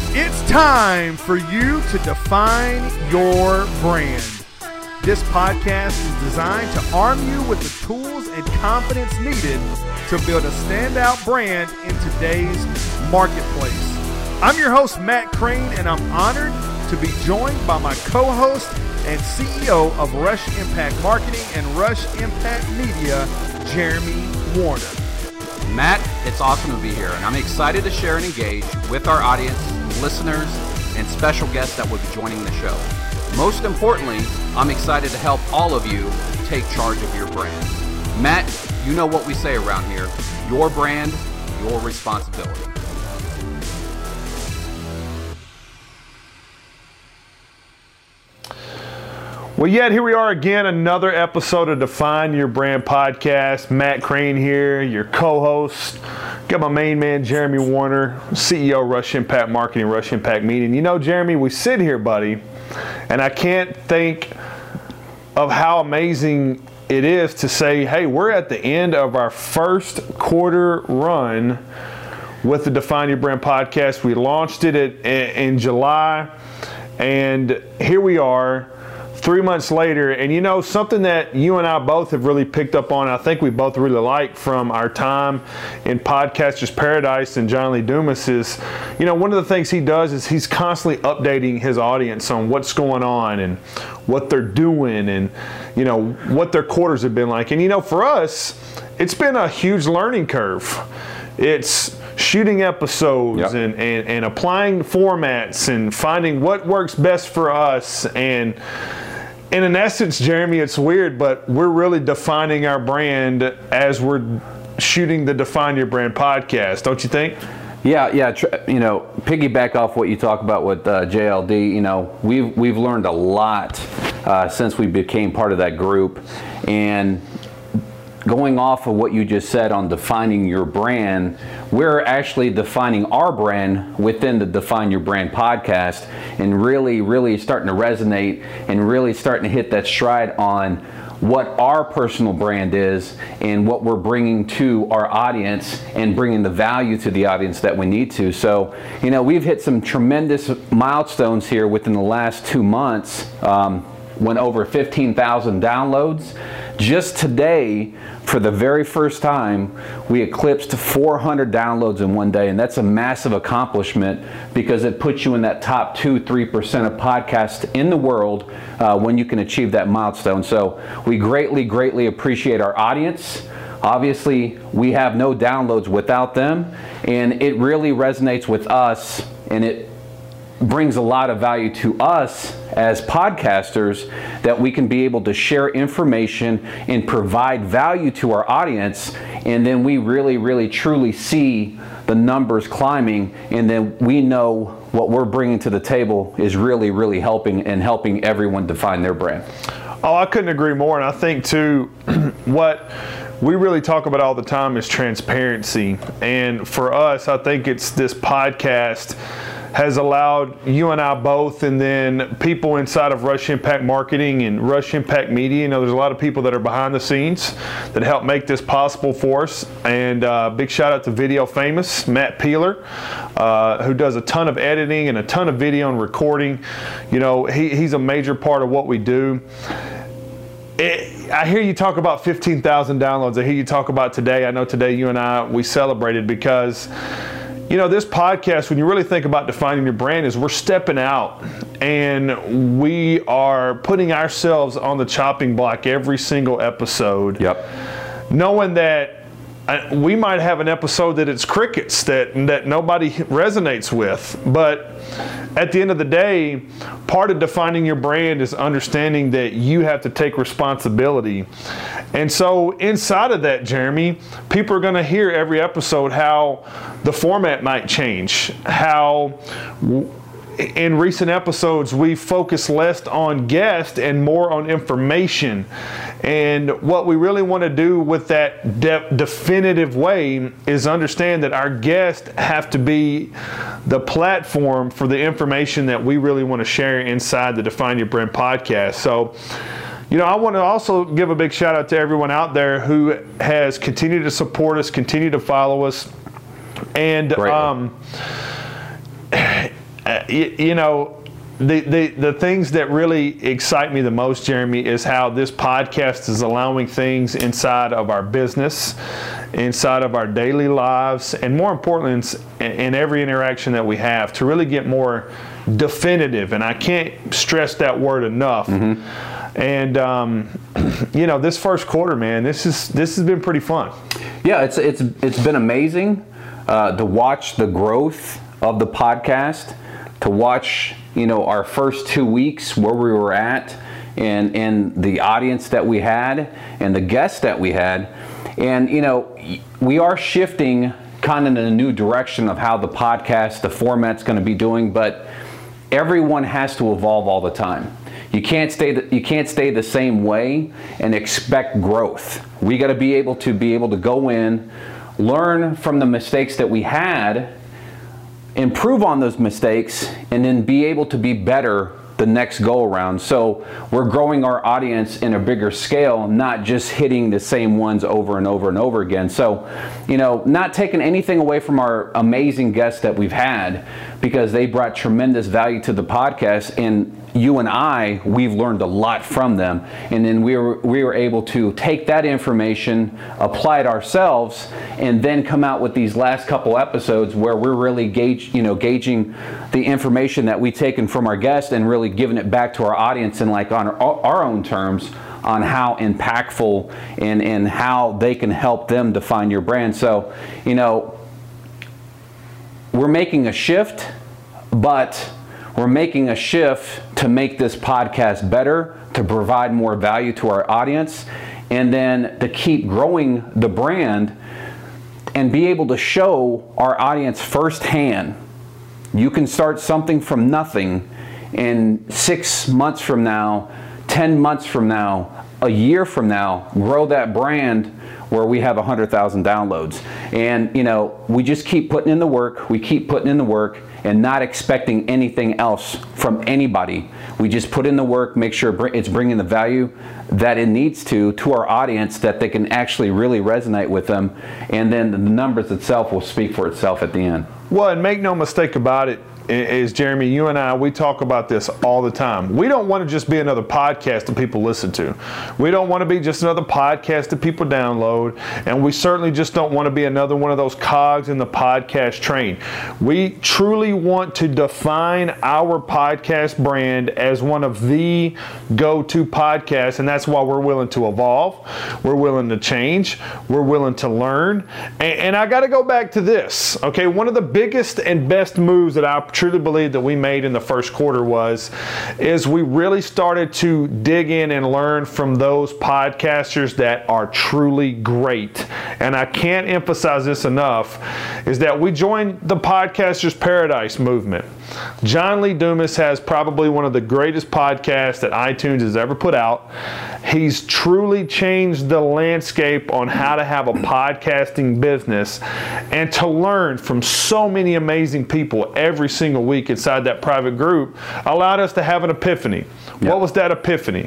It's time for you to define your brand. This podcast is designed to arm you with the tools and confidence needed to build a standout brand in today's marketplace. I'm your host, Matt Crane, and I'm honored to be joined by my co-host and CEO of Rush Impact Marketing and Rush Impact Media, Jeremy Warner. Matt, it's awesome to be here, and I'm excited to share and engage with our audience, listeners, and special guests that will be joining the show. Most importantly, I'm excited to help all of you take charge of your brand. Matt, you know what we say around here, your brand, your responsibility. Well, yet here we are again, another episode of Define Your Brand podcast. Matt Crane here, your co-host. Got my main man, Jeremy Warner, CEO of Rush Impact Marketing, Rush Impact Media. And you know, Jeremy, we sit here, buddy, and I can't think of how amazing it is to say, hey, we're at the end of our first quarter run with the Define Your Brand podcast. We launched it in July, and here we are 3 months later. And you know, something that you and I both have really picked up on, I think we both really like from our time in Podcasters Paradise and John Lee Dumas is, you know, one of the things he does is he's constantly updating his audience on what's going on and what they're doing and, you know, what their quarters have been like. And, you know, for us, it's been a huge learning curve. It's shooting episodes and applying formats and finding what works best for us. And in essence, Jeremy, it's weird, but we're really defining our brand as we're shooting the Define Your Brand podcast, don't you think? Yeah. You know, piggyback off what you talk about with JLD. You know, we've learned a lot since we became part of that group, and going off of what you just said on defining your brand, we're actually defining our brand within the Define Your Brand podcast and really starting to resonate and really starting to hit that stride on what our personal brand is and what we're bringing to our audience and bringing the value to the audience that we need to. So, you know, we've hit some tremendous milestones here within the last 2 months. Went over 15,000 downloads. Just today, for the very first time, we eclipsed 400 downloads in one day, and that's a massive accomplishment because it puts you in that top 2-3% of podcasts in the world when you can achieve that milestone. So we greatly appreciate our audience. Obviously, we have no downloads without them, and it really resonates with us, and it brings a lot of value to us as podcasters that we can be able to share information and provide value to our audience, and then we really truly see the numbers climbing, and then we know what we're bringing to the table is really helping everyone define their brand. Oh, I couldn't agree more. And I think too, what we really talk about all the time is transparency. And for us, I think it's this podcast has allowed you and I both, and then people inside of Rush Impact Marketing and Rush Impact Media. You know, there's a lot of people that are behind the scenes that help make this possible for us. And big shout out to Video Famous, Matt Peeler, who does a ton of editing and a ton of video and recording. You know, he's a major part of what we do. I hear you talk about 15,000 downloads. I hear you talk about today. I know today you and I, we celebrated because, you know, this podcast, when you really think about defining your brand, is we're stepping out and we are putting ourselves on the chopping block every single episode. Yep. Knowing that we might have an episode that it's crickets, that nobody resonates with. But at the end of the day, part of defining your brand is understanding that you have to take responsibility. And so inside of that, Jeremy, people are going to hear every episode how the format might change, how in recent episodes we focus less on guests and more on information. And what we really want to do with that definitive way is understand that our guests have to be the platform for the information that we really want to share inside the Define Your Brand podcast. So, you know, I want to also give a big shout out to everyone out there who has continued to support us, continue to follow us. And you know, the things that really excite me the most, Jeremy, is how this podcast is allowing things inside of our business, inside of our daily lives, and more importantly, in every interaction that we have, to really get more definitive. And I can't stress that word enough. And you know, this first quarter, man, this has been pretty fun. Yeah, it's been amazing to watch the growth of the podcast, to watch, you know, our first 2 weeks where we were at, and the audience that we had and the guests that we had. And you know, we are shifting kind of in a new direction of how the podcast, the format's going to be doing, but everyone has to evolve all the time. You can't stay the same way and expect growth. We got to be able to go in, learn from the mistakes that we had, improve on those mistakes, and then be able to be better the next go around. So we're growing our audience in a bigger scale, not just hitting the same ones over and over and over again. So, you know, not taking anything away from our amazing guests that we've had, because they brought tremendous value to the podcast, and you and I, we've learned a lot from them. And then we were able to take that information, apply it ourselves, and then come out with these last couple episodes where we're really gauging the information that we've taken from our guests and really giving it back to our audience, and like on our own terms, on how impactful and how they can help them define your brand. So, you know, we're making a shift, but we're making a shift to make this podcast better, to provide more value to our audience, and then to keep growing the brand and be able to show our audience firsthand. You can start something from nothing, and 6 months from now, 10 months from now, a year from now, grow that brand where we have 100,000 downloads. And you know, we just keep putting in the work, and not expecting anything else from anybody. We just put in the work, make sure it's bringing the value that it needs to our audience, that they can actually really resonate with them, and then the numbers itself will speak for itself at the end. Well, and make no mistake about it, is Jeremy, you and I, we talk about this all the time. We don't want to just be another podcast that people listen to. We don't want to be just another podcast that people download, and we certainly just don't want to be another one of those cogs in the podcast train. We truly want to define our podcast brand as one of the go-to podcasts, and that's why we're willing to evolve, we're willing to change, we're willing to learn. And I got to go back to this, okay? One of the biggest and best moves that I truly believe that we made in the first quarter is we really started to dig in and learn from those podcasters that are truly great. And I can't emphasize this enough, is that we joined the Podcasters Paradise movement. John Lee Dumas has probably one of the greatest podcasts that iTunes has ever put out. He's truly changed the landscape on how to have a podcasting business, and to learn from so many amazing people every single week inside that private group allowed us to have an epiphany. Yep. What was that epiphany?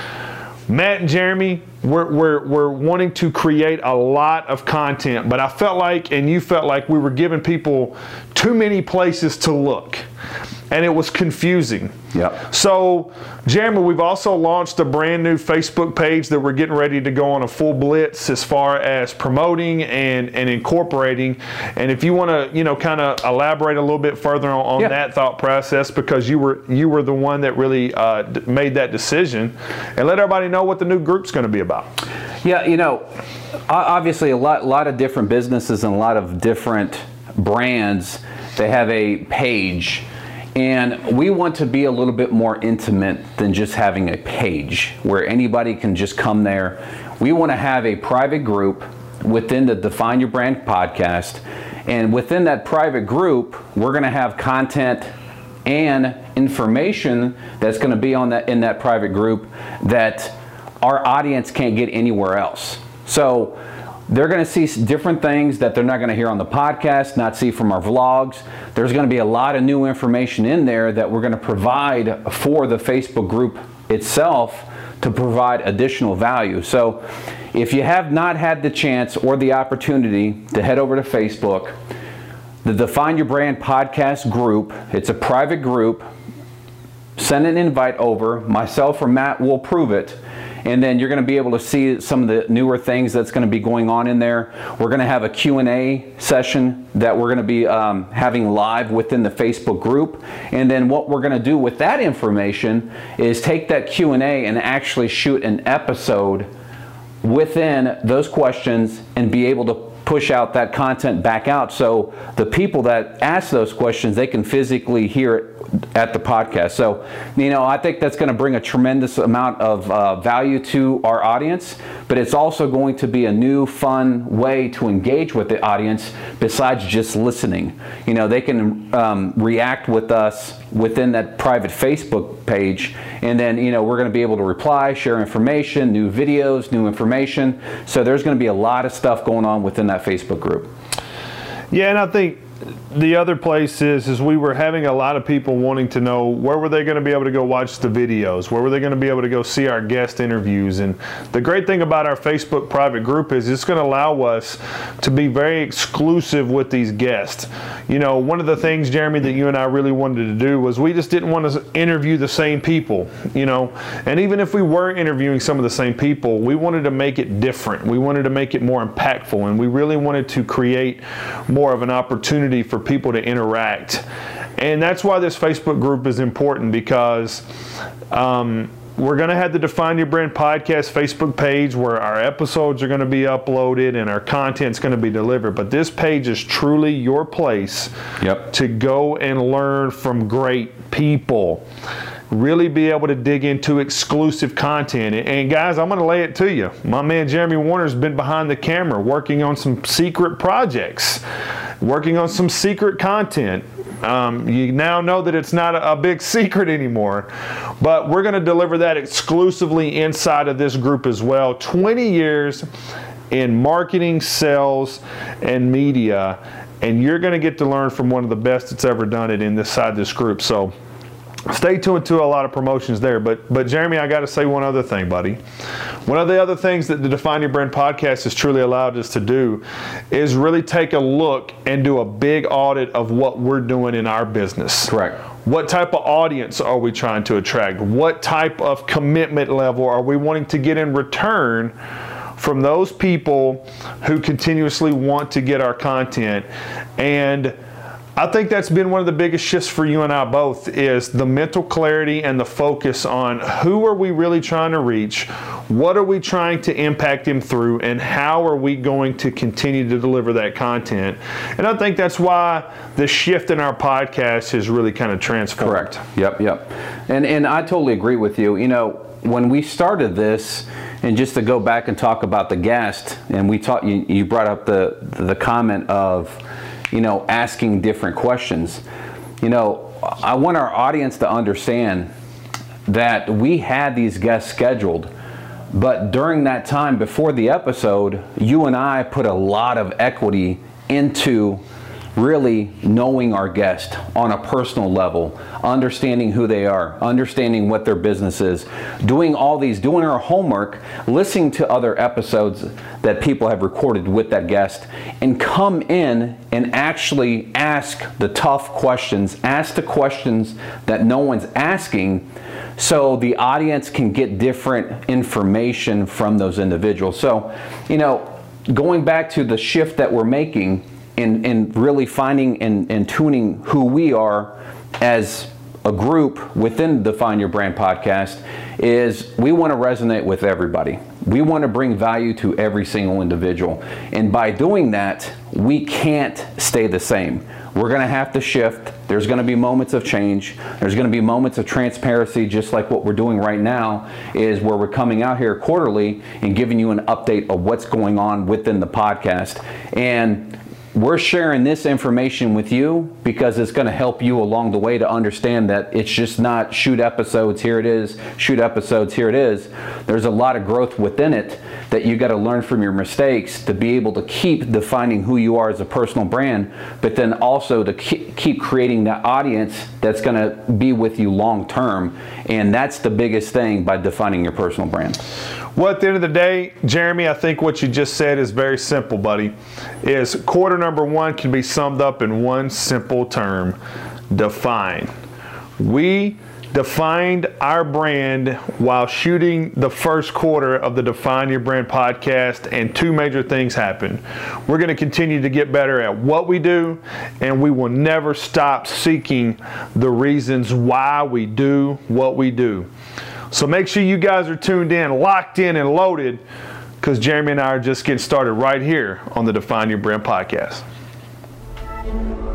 Matt and Jeremy, we're wanting to create a lot of content, but I felt like, and you felt like, we were giving people too many places to look, and it was confusing. Yep. So, Jeremy, we've also launched a brand new Facebook page that we're getting ready to go on a full blitz as far as promoting and incorporating. And if you want to, you know, kind of elaborate a little bit further on that thought process, because you were the one that really made that decision, and let everybody know what the new group's going to be about. Yeah, you know, obviously a lot of different businesses and a lot of different brands, they have a page. And we want to be a little bit more intimate than just having a page where anybody can just come there. We want to have a private group within the Define Your Brand podcast. And within that private group, we're going to have content and information that's going to be in that private group that our audience can't get anywhere else. So they're going to see different things that they're not going to hear on the podcast, not see from our vlogs. There's going to be a lot of new information in there that we're going to provide for the Facebook group itself to provide additional value. So if you have not had the chance or the opportunity to head over to Facebook, the Define Your Brand podcast group. It's a private group. Send an invite over. Myself or Matt will approve it. And then you're going to be able to see some of the newer things that's going to be going on in there. We're going to have a Q&A session that we're going to be having live within the Facebook group. And then what we're going to do with that information is take that Q&A and actually shoot an episode within those questions and be able to push out that content back out, so the people that ask those questions, they can physically hear it at the podcast. So, I think that's going to bring a tremendous amount of value to our audience, but it's also going to be a new, fun way to engage with the audience besides just listening. They can react with us within that private Facebook page, and then, we're going to be able to reply, share information, new videos, new information. So there's going to be a lot of stuff going on within that Facebook group. Yeah, and I think the other place is we were having a lot of people wanting to know where were they going to be able to go watch the videos, where were they going to be able to go see our guest interviews. And the great thing about our Facebook private group is it's going to allow us to be very exclusive with these guests. One of the things, Jeremy, that you and I really wanted to do was we just didn't want to interview the same people, and even if we were interviewing some of the same people, we wanted to make it different. We wanted to make it more impactful, and we really wanted to create more of an opportunity for people to interact. And that's why this Facebook group is important, because we're going to have the Define Your Brand podcast Facebook page where our episodes are going to be uploaded and our content's going to be delivered. But this page is truly your place to go and learn from great people. Really be able to dig into exclusive content. And guys, I'm going to lay it to you. My man Jeremy Warner's been behind the camera working on some secret projects, working on some secret content. You now know that it's not a big secret anymore, but we're going to deliver that exclusively inside of this group as well. 20 years in marketing, sales, and media, and you're going to get to learn from one of the best that's ever done it inside this group. So stay tuned to a lot of promotions there. But Jeremy, I got to say one other thing, buddy. One of the other things that the Define Your Brand podcast has truly allowed us to do is really take a look and do a big audit of what we're doing in our business. Correct. What type of audience are we trying to attract? What type of commitment level are we wanting to get in return from those people who continuously want to get our content? And I think that's been one of the biggest shifts for you and I both, is the mental clarity and the focus on who are we really trying to reach, what are we trying to impact them through, and how are we going to continue to deliver that content. And I think that's why the shift in our podcast has really kind of transformed. Correct. Yep. And I totally agree with you. When we started this, and just to go back and talk about the guest, and you brought up the comment of asking different questions. I want our audience to understand that we had these guests scheduled, but during that time before the episode, you and I put a lot of equity into really knowing our guest on a personal level, understanding who they are, understanding what their business is, doing our homework, listening to other episodes that people have recorded with that guest, and come in and actually ask the tough questions, ask the questions that no one's asking, so the audience can get different information from those individuals. So, going back to the shift that we're making, and really finding and tuning who we are as a group within the Define Your Brand podcast, is we want to resonate with everybody. We want to bring value to every single individual. And by doing that, we can't stay the same. We're going to have to shift. There's going to be moments of change. There's going to be moments of transparency, just like what we're doing right now, is where we're coming out here quarterly and giving you an update of what's going on within the podcast. And we're sharing this information with you because it's going to help you along the way to understand that it's just not shoot episodes, here it is, shoot episodes, here it is. There's a lot of growth within it that you got to learn from your mistakes to be able to keep defining who you are as a personal brand, but then also to keep creating that audience that's going to be with you long term. And that's the biggest thing by defining your personal brand. Well, at the end of the day, Jeremy, I think what you just said is very simple, buddy. Is quarter number one can be summed up in one simple term: define. We defined our brand while shooting the first quarter of the Define Your Brand podcast, and two major things happened. We're going to continue to get better at what we do, and we will never stop seeking the reasons why we do what we do. So make sure you guys are tuned in, locked in, and loaded, because Jeremy and I are just getting started right here on the Define Your Brand podcast.